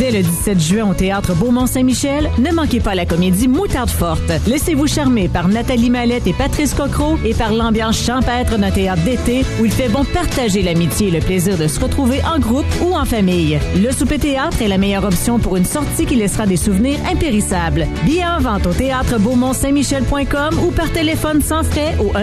Dès le 17 juin au Théâtre Beaumont-Saint-Michel, ne manquez pas la comédie Moutarde forte. Laissez-vous charmer par Nathalie Mallette et Patrice Cocro et par l'ambiance champêtre d'un théâtre d'été où il fait bon partager l'amitié et le plaisir de se retrouver en groupe ou en famille. Le souper théâtre est la meilleure option pour une sortie qui laissera des souvenirs impérissables. Billets en vente au théâtre beaumont-saint-michel.com ou par téléphone sans frais au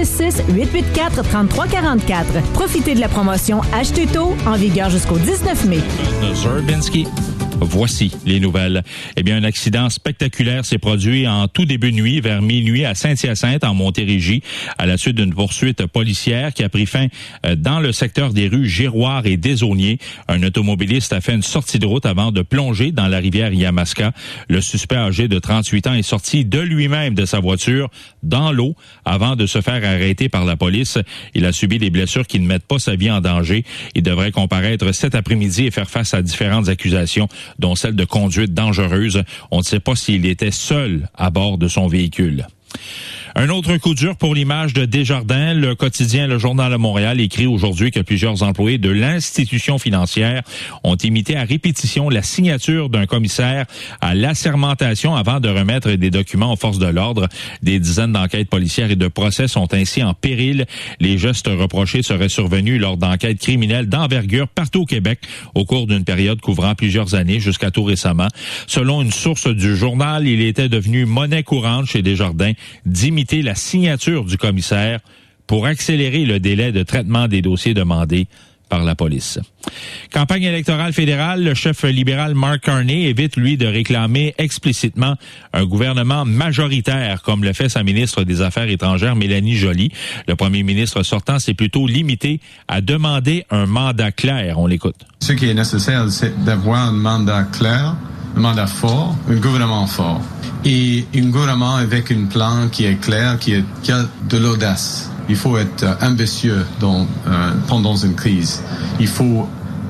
1-866-884-3344. Profitez de la promotion Achetez tôt en vigueur jusqu'au 19 mai. Zurbinski. Voici les nouvelles. Eh bien, un accident spectaculaire s'est produit en tout début de nuit, vers minuit, à Saint-Hyacinthe, en Montérégie, à la suite d'une poursuite policière qui a pris fin dans le secteur des rues Giroir et Desaulniers. Un automobiliste a fait une sortie de route avant de plonger dans la rivière Yamaska. Le suspect âgé de 38 ans est sorti de lui-même de sa voiture dans l'eau avant de se faire arrêter par la police. Il a subi des blessures qui ne mettent pas sa vie en danger. Il devrait comparaître cet après-midi et faire face à différentes accusations, dont celle de conduite dangereuse. On ne sait pas s'il était seul à bord de son véhicule. Un autre coup dur pour l'image de Desjardins. Le quotidien Le Journal de Montréal écrit aujourd'hui que plusieurs employés de l'institution financière ont imité à répétition la signature d'un commissaire à l'assermentation avant de remettre des documents aux forces de l'ordre. Des dizaines d'enquêtes policières et de procès sont ainsi en péril. Les gestes reprochés seraient survenus lors d'enquêtes criminelles d'envergure partout au Québec au cours d'une période couvrant plusieurs années jusqu'à tout récemment. Selon une source du journal, il était devenu monnaie courante chez Desjardins d'imiter la signature du commissaire pour accélérer le délai de traitement des dossiers demandés par la police. Campagne électorale fédérale, le chef libéral Mark Carney évite, lui, de réclamer explicitement un gouvernement majoritaire, comme le fait sa ministre des Affaires étrangères, Mélanie Joly. Le premier ministre sortant s'est plutôt limité à demander un mandat clair. On l'écoute. Ce qui est nécessaire, c'est d'avoir un mandat clair, un mandat fort, un gouvernement fort. Et un gouvernement avec un plan qui est clair, qui a de l'audace. Il faut être ambitieux pendant une crise. Il faut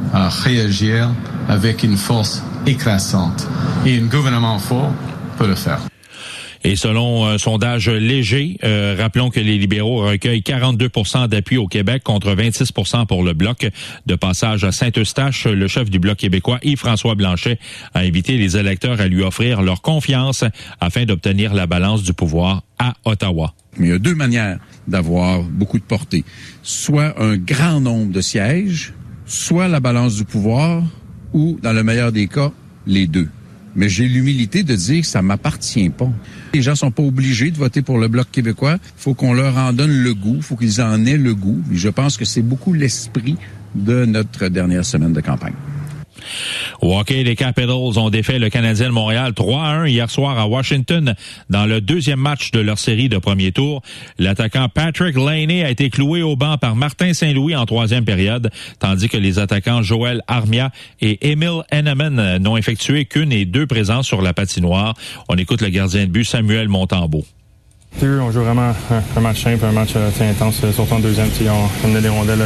réagir avec une force écrasante. Et un gouvernement fort peut le faire. Et selon un sondage léger, rappelons que les libéraux recueillent 42% d'appui au Québec contre 26% pour le Bloc. De passage à Saint-Eustache, le chef du Bloc québécois, Yves-François Blanchet, a invité les électeurs à lui offrir leur confiance afin d'obtenir la balance du pouvoir à Ottawa. Mais il y a deux manières d'avoir beaucoup de portée. Soit un grand nombre de sièges, soit la balance du pouvoir, ou, dans le meilleur des cas, les deux. Mais j'ai l'humilité de dire que ça m'appartient pas. Les gens sont pas obligés de voter pour le Bloc québécois. Faut qu'on leur en donne le goût. Faut qu'ils en aient le goût. Et je pense que c'est beaucoup l'esprit de notre dernière semaine de campagne. Au hockey, les Capitals ont défait le Canadien de Montréal 3-1 hier soir à Washington dans le deuxième match de leur série de premier tour. L'attaquant Patrick Laney a été cloué au banc par Martin Saint-Louis en troisième période, tandis que les attaquants Joel Armia et Emil Henneman n'ont effectué qu'une et deux présences sur la patinoire. On écoute le gardien de but Samuel Montembeault. On joue vraiment un match simple, un match intense, surtout en deuxième. On amenait les rondelles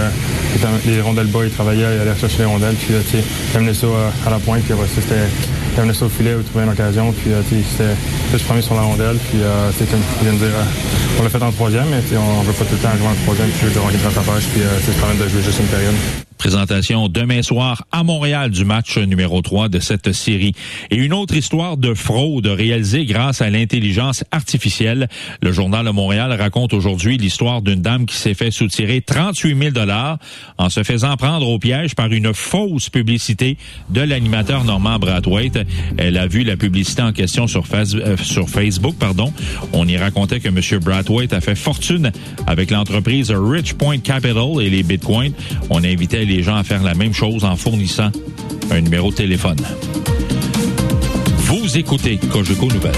bas, ils travaillaient, ils allaient chercher les rondelles, puis ils amenaient ça à la pointe, puis après ça, ils amenaient ça au filet, ils trouvaient une occasion, puis c'était plus premier sur la rondelle, puis comme je viens de dire, on l'a fait en troisième, mais on ne veut pas tout le temps jouer en troisième, puis je veux de rattrapage, puis c'est quand même de jouer juste une période. Présentation demain soir à Montréal du match numéro 3 de cette série. Et une autre histoire de fraude réalisée grâce à l'intelligence artificielle. Le Journal de Montréal raconte aujourd'hui l'histoire d'une dame qui s'est fait soutirer 38 000 $ en se faisant prendre au piège par une fausse publicité de l'animateur Normand Brathwaite. Elle a vu la publicité en question sur Facebook. On y racontait que M. Brathwaite a fait fortune avec l'entreprise Richpoint Capital et les bitcoins. On invitait les gens à faire la même chose en fournissant un numéro de téléphone. Vous écoutez Cogeco Nouvelles.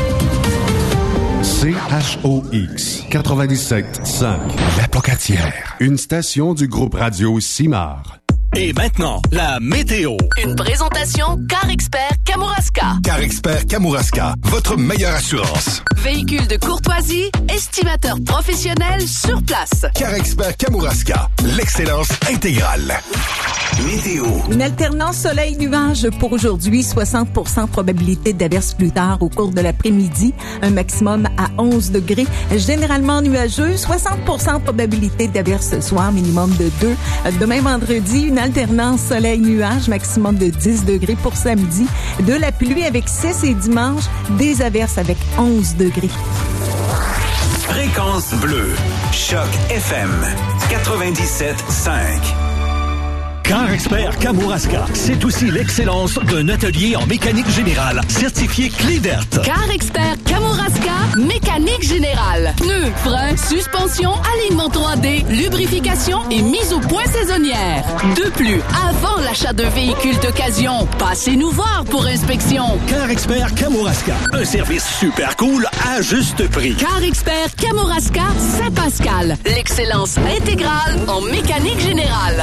CHOX 97.5. La Pocatière. Une station du groupe radio Simard. Et maintenant, la météo. Une présentation Car Expert Kamouraska. CarExpert Kamouraska, votre meilleure assurance. Véhicule de courtoisie, estimateur professionnel sur place. CarExpert Kamouraska, l'excellence intégrale. Météo. Une alternance soleil-nuage pour aujourd'hui. 60% probabilité d'averse plus tard au cours de l'après-midi. Un maximum à 11 degrés. Généralement nuageux. 60% probabilité d'averse ce soir. Minimum de 2. Demain vendredi, une alternance soleil-nuage. Maximum de 10 degrés pour samedi. De la pluie avec 6 et dimanche. Des averses avec 11 degrés. Fréquence bleue. Choc FM 97.5. CarExpert Kamouraska, c'est aussi l'excellence d'un atelier en mécanique générale, certifié clé verte. CarExpert Kamouraska, mécanique générale. Pneus, freins, suspension, alignement 3D, lubrification et mise au point saisonnière. De plus, avant l'achat d'un véhicule d'occasion, passez-nous voir pour inspection. CarExpert Kamouraska, un service super cool à juste prix. CarExpert Kamouraska, Saint-Pascal, l'excellence intégrale en mécanique générale.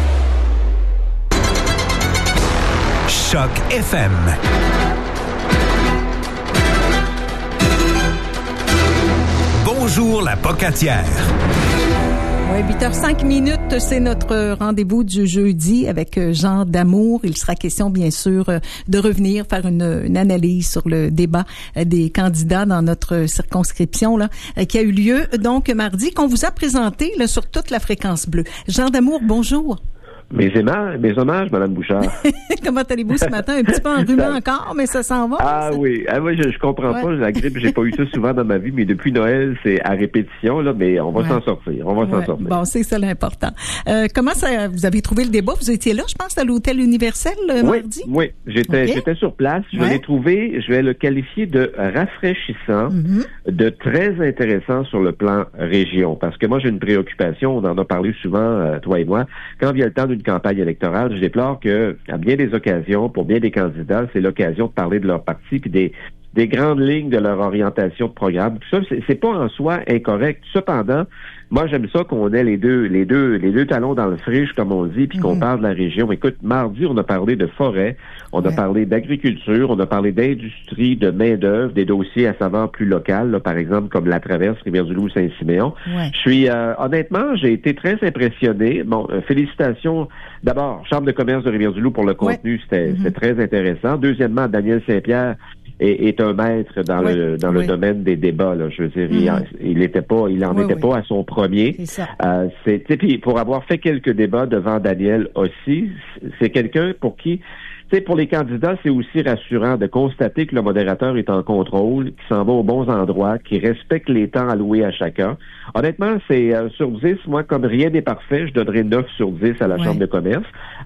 Choc FM. Bonjour la Pocatière. Ouais, 8h05, c'est notre rendez-vous du jeudi avec Jean Damour. Il sera question, bien sûr, de revenir faire une analyse sur le débat des candidats dans notre circonscription là, qui a eu lieu donc mardi, qu'on vous a présenté là, sur toute la fréquence bleue. Jean Damour, bonjour. Mes hommages, Mme Bouchard. Comment allez-vous ce matin? Un petit peu enrhumé encore, mais ça s'en va. Ah oui. Moi, je comprends pas. La grippe, j'ai pas eu ça souvent dans ma vie, mais depuis Noël, c'est à répétition, là, mais on va s'en sortir. S'en sortir. Bon, c'est ça l'important. Comment ça, vous avez trouvé le débat? Vous étiez là, je pense, à l'Hôtel Universel, mardi? Oui. J'étais sur place. Je l'ai trouvé, je vais le qualifier de rafraîchissant, de très intéressant sur le plan région. Parce que moi, j'ai une préoccupation, on en a parlé souvent, toi et moi. Quand vient le temps d'une campagne électorale, je déplore que, à bien des occasions, pour bien des candidats, c'est l'occasion de parler de leur parti puis des grandes lignes de leur orientation de programme. Tout ça, c'est pas en soi incorrect. Cependant, moi, j'aime ça qu'on ait les deux talons dans le friche, comme on dit, puis qu'on parle de la région. Écoute, mardi, on a parlé de forêt, on a parlé d'agriculture, on a parlé d'industrie, de main-d'œuvre, des dossiers à saveur plus locales, là, par exemple, comme la Traverse, Rivière-du-Loup, Saint-Siméon. Ouais. Je suis, honnêtement, j'ai été très impressionné. Bon, félicitations. D'abord, Chambre de commerce de Rivière-du-Loup pour le contenu, c'était très intéressant. Deuxièmement, Daniel Saint-Pierre est un maître dans le domaine des débats, là. Je veux dire, il n'était pas à son premier. Puis pour avoir fait quelques débats devant Daniel aussi, c'est quelqu'un pour qui, pour les candidats, c'est aussi rassurant de constater que le modérateur est en contrôle, qu'il s'en va aux bons endroits, qu'il respecte les temps alloués à chacun. Honnêtement, c'est sur 10, moi, comme rien n'est parfait, je donnerais 9 sur 10 à la Chambre de commerce.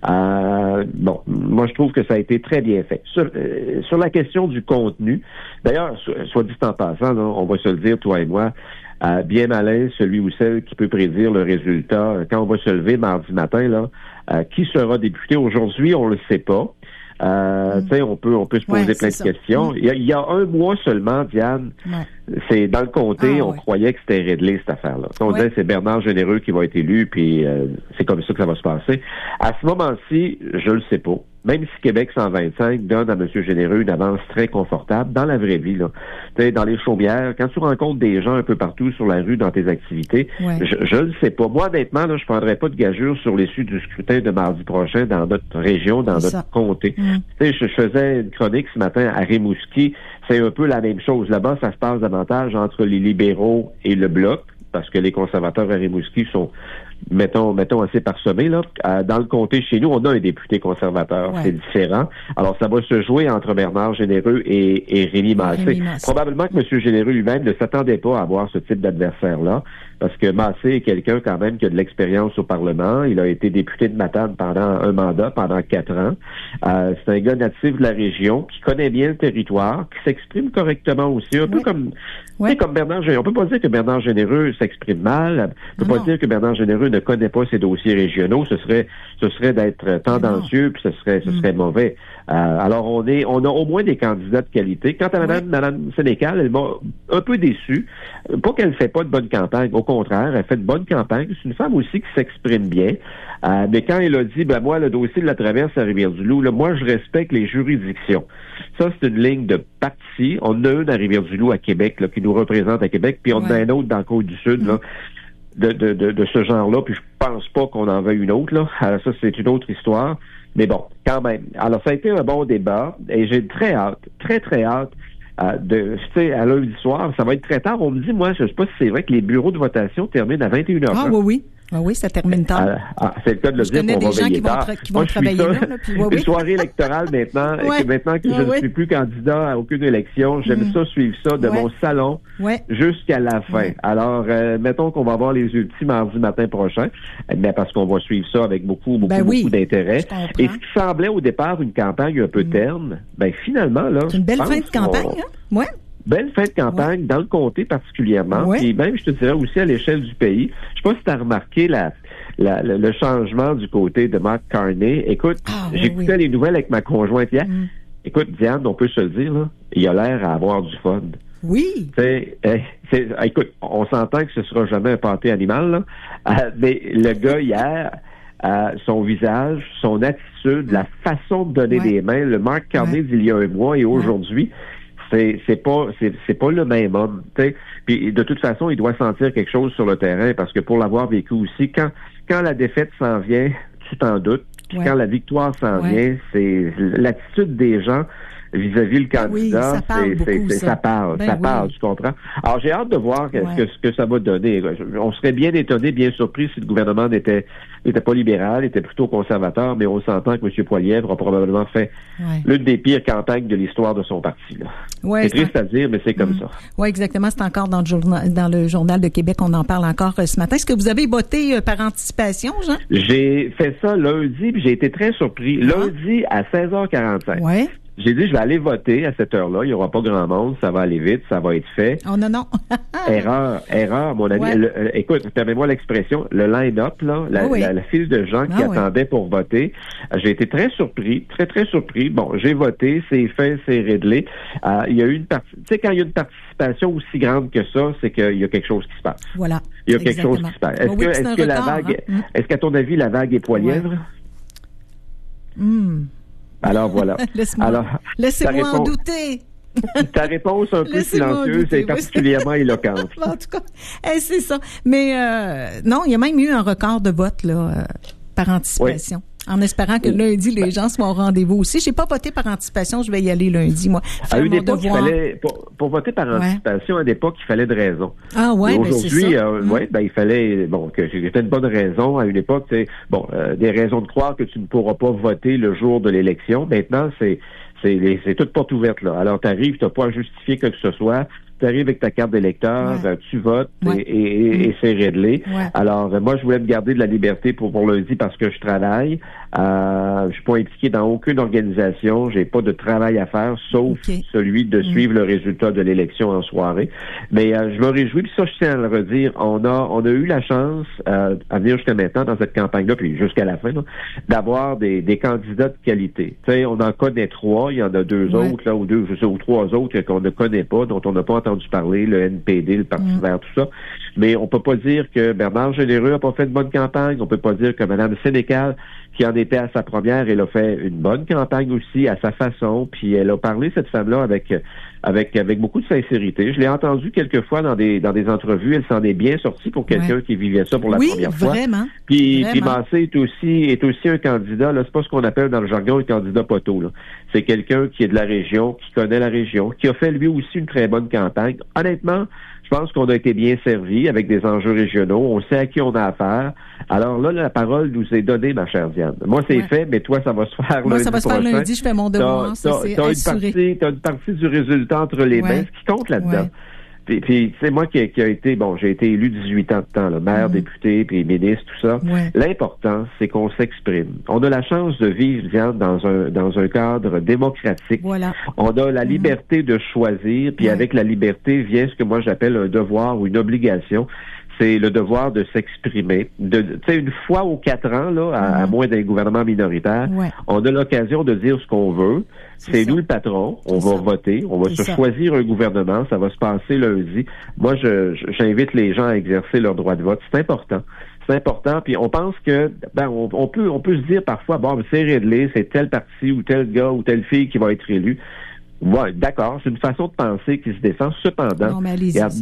Moi, je trouve que ça a été très bien fait. Sur la question du contenu, d'ailleurs, soit dit en passant, là, on va se le dire, toi et moi, bien malin, celui ou celle qui peut prédire le résultat. Quand on va se lever mardi matin, là, qui sera député aujourd'hui, on le sait pas. On peut se poser plein de questions. Il y a un mois seulement, Diane, c'est dans le comté, on croyait que c'était réglé cette affaire-là. On disait c'est Bernard Généreux qui va être élu, puis c'est comme ça que ça va se passer. À ce moment-ci, je le sais pas. Même si Québec 125 donne à M. Généreux une avance très confortable, dans la vraie vie, là, dans les chaumières, quand tu rencontres des gens un peu partout sur la rue dans tes activités, je le sais pas. Moi, honnêtement, là, je prendrais pas de gageure sur l'issue du scrutin de mardi prochain dans notre région, dans notre comté. Je faisais une chronique ce matin à Rimouski, c'est un peu la même chose. Là-bas, ça se passe davantage entre les libéraux et le Bloc, parce que les conservateurs à Rimouski sont mettons assez parsemés, là. Dans le comté chez nous, on a un député conservateur. C'est différent. Alors, ça va se jouer entre Bernard Généreux et Rémi Massé. Probablement que M. Généreux lui-même ne s'attendait pas à avoir ce type d'adversaire-là, parce que Massé est quelqu'un quand même qui a de l'expérience au Parlement. Il a été député de Matane pendant un mandat, pendant 4 ans. C'est un gars natif de la région, qui connaît bien le territoire, qui s'exprime correctement aussi, un peu comme Bernard Généreux. On peut pas dire que Bernard Généreux s'exprime mal. On peut pas dire que Bernard Généreux ne connaît pas ses dossiers régionaux. Ce serait d'être tendancieux, puis ce serait mauvais. Alors, on a au moins des candidats de qualité. Quant à Mme Sénécal, elle m'a un peu déçu. Pas qu'elle ne fait pas de bonne campagne. Au contraire, elle fait de bonne campagne. C'est une femme aussi qui s'exprime bien. Mais quand elle a dit, moi, le dossier de la traverse à Rivière-du-Loup, là, moi, je respecte les juridictions. Ça, c'est une ligne de parti. On a une à Rivière-du-Loup à Québec, là, qui nous représente à Québec, puis on a un autre dans le Côte-du-Sud, là, de ce genre-là, puis je pense pas qu'on en veuille une autre, là. Alors, ça, c'est une autre histoire. Mais bon, quand même. Alors, ça a été un bon débat, et j'ai très hâte, très, très hâte, à lundi soir. Ça va être très tard. On me dit, moi, je sais pas si c'est vrai que les bureaux de votation terminent à 21h. Ah, oui. Ah oui, ça termine tard. C'est le cas de le dire qu'on va veiller tard. Qui vont travailler là. Puis, une soirée électorale maintenant, maintenant que je ne suis plus candidat à aucune élection, j'aime ça suivre ça de mon salon jusqu'à la fin. Alors, mettons qu'on va avoir les ultimes mardi matin prochain, mais parce qu'on va suivre ça avec beaucoup d'intérêt. Et ce qui semblait au départ une campagne un peu terne, finalement, là... C'est une belle fin de campagne, hein? Ouais. Belle fin de campagne dans le comté particulièrement, et même, je te dirais, aussi à l'échelle du pays. Je sais pas si tu as remarqué le changement du côté de Mark Carney. Écoute, j'écoutais les nouvelles avec ma conjointe hier. Écoute, Diane, on peut se le dire, là, il a l'air à avoir du fun. Oui. Écoute, on s'entend que ce sera jamais un pâté animal, là. Mais le gars, hier... son visage, son attitude, la façon de donner des mains, le Mark Carney d'il y a un mois et aujourd'hui, c'est pas le même homme. T'sais. Puis de toute façon, il doit sentir quelque chose sur le terrain parce que pour l'avoir vécu aussi, quand la défaite s'en vient, tu t'en doutes. Puis quand la victoire s'en vient, c'est l'attitude des gens vis-à-vis le candidat, ça parle, tu comprends? Alors, j'ai hâte de voir ce que ça va donner. On serait bien étonné, bien surpris si le gouvernement n'était pas libéral, était plutôt conservateur, mais on s'entend que M. Poilievre a probablement fait l'une des pires campagnes de l'histoire de son parti. Là. Ouais, c'est triste à dire, mais c'est comme ça. Oui, exactement. C'est encore dans le Journal de Québec, on en parle encore ce matin. Est-ce que vous avez voté par anticipation, Jean? J'ai fait ça lundi, puis j'ai été très surpris. Lundi à 16h45. Ouais. J'ai dit, je vais aller voter à cette heure-là. Il n'y aura pas grand monde. Ça va aller vite. Ça va être fait. Oh non. Erreur, mon ami. Écoute, permets-moi l'expression. Le line-up, là, la file de gens qui attendaient pour voter. J'ai été très surpris. Très, très surpris. Bon, j'ai voté. C'est fait. C'est réglé. Il y a eu une partie. Tu sais, quand il y a une participation aussi grande que ça, c'est qu'il y a quelque chose qui se passe. Voilà. Il y a quelque chose qui se passe. Est-ce que la vague, est-ce qu'à ton avis, la vague est Poilievre? Alors voilà. Laissez-moi en douter. Ta réponse un peu silencieuse et particulièrement éloquente. En tout cas, c'est ça. Mais non, il y a même eu un record de vote là, par anticipation. Oui. En espérant que lundi, les gens soient au rendez-vous aussi. J'ai pas voté par anticipation, je vais y aller lundi, moi. À une époque, pour voter par anticipation, à une époque, il fallait de raisons. Ah ouais, mais c'est ça. Aujourd'hui, il fallait, que c'était une bonne raison. À une époque, des raisons de croire que tu ne pourras pas voter le jour de l'élection. Maintenant, c'est toute porte ouverte, là. Alors, t'arrives, t'as pas à justifier que ce soit. Tu arrives avec ta carte d'électeur, tu votes et c'est réglé. Ouais. Alors, moi, je voulais me garder de la liberté pour lundi parce que je travaille. Je suis pas impliqué dans aucune organisation. J'ai pas de travail à faire, sauf celui de suivre le résultat de l'élection en soirée. Mais je me réjouis, puis ça, je tiens à le redire, on a eu la chance, à venir jusqu'à maintenant dans cette campagne-là, puis jusqu'à la fin, là, d'avoir des candidats de qualité. Tu sais, on en connaît 3, il y en a 2 autres, là, ou 3 autres qu'on ne connaît pas, dont on n'a pas entendu parler, le NPD, le Parti vert, tout ça. Mais on peut pas dire que Bernard Généreux a pas fait une bonne campagne. On peut pas dire que Mme Sénécal, qui en était à sa première, elle a fait une bonne campagne aussi à sa façon. Puis elle a parlé, cette femme-là, avec beaucoup de sincérité. Je l'ai entendue quelques fois dans des entrevues. Elle s'en est bien sortie pour quelqu'un qui vivait ça pour la première fois. Puis Massé est aussi un candidat. Là, c'est pas ce qu'on appelle dans le jargon un candidat poteau. Là, c'est quelqu'un qui est de la région, qui connaît la région, qui a fait lui aussi une très bonne campagne. Honnêtement, je pense qu'on a été bien servi avec des enjeux régionaux. On sait à qui on a affaire. Alors là, la parole nous est donnée, ma chère Diane. Moi, c'est fait, mais toi, ça va se faire lundi. Moi, ça va se faire lundi. Je fais mon devoir. T'as une partie du résultat entre les mains, ce qui compte là-dedans. Puis tu sais, moi qui a été, j'ai été élu 18 ans de temps, là, maire, député, puis ministre, tout ça. L'important, c'est qu'on s'exprime. On a la chance de vivre, Diane, dans un cadre démocratique. Voilà. On a la liberté de choisir, puis avec la liberté vient ce que moi j'appelle un devoir ou une obligation. c'est le devoir de s'exprimer. Tu sais, une fois aux 4 ans, là, à moins d'un gouvernement minoritaire, on a l'occasion de dire ce qu'on veut. C'est nous le patron. On va voter. On va choisir un gouvernement. Ça va se passer lundi. Moi, j'invite les gens à exercer leur droit de vote. C'est important. C'est important. Puis on pense que on peut se dire parfois, c'est réglé, c'est tel parti ou tel gars ou telle fille qui va être élu. Ouais, d'accord, c'est une façon de penser qui se défend. Cependant, mais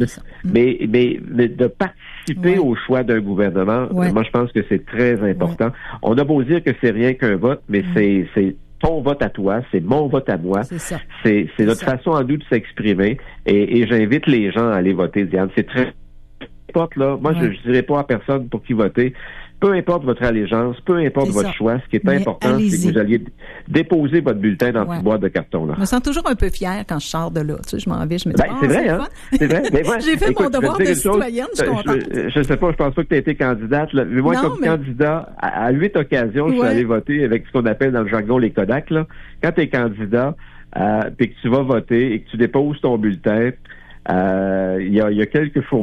de participer au choix d'un gouvernement, moi je pense que c'est très important. On a beau dire que c'est rien qu'un vote, mais c'est ton vote à toi, c'est mon vote à moi. C'est notre façon à nous de s'exprimer. Et j'invite les gens à aller voter, Diane. C'est très importe là. Moi, je dirais pas à personne pour qui voter. Peu importe votre allégeance, peu importe votre choix, ce qui est important, c'est que vous alliez déposer votre bulletin dans une petite boîte de carton. Là. Je me sens toujours un peu fière quand je sors de là. Tu sais, je m'en vais, je me dis, c'est vrai, hein? C'est vrai. Mais moi, j'ai fait mon devoir de citoyenne, je suis contente. Je sais pas, je pense pas que tu as été candidate. Là. Mais moi, candidat, à 8 occasions, je suis allé voter avec ce qu'on appelle dans le jargon les Kodak. Là. Quand tu es candidat, puis que tu vas voter et que tu déposes ton bulletin, il y a quelques